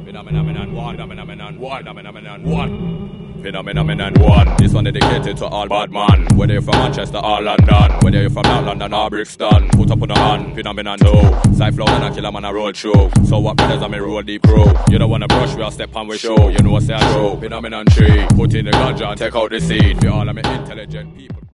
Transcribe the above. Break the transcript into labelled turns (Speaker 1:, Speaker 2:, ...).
Speaker 1: Phenomenon one. Phenomenon one. This one dedicated to all bad man. Whether you're from Manchester or London, whether you're from North London or Brixton, put up on the hand. Phenomenon two. Cypher and a killer man a road show. So what brothers I'm a road deep crew. You don't wanna brush, we'll step on we show. You know what's that show. Phenomenon three. Put in the ganja and take out the seed. For all of me intelligent people.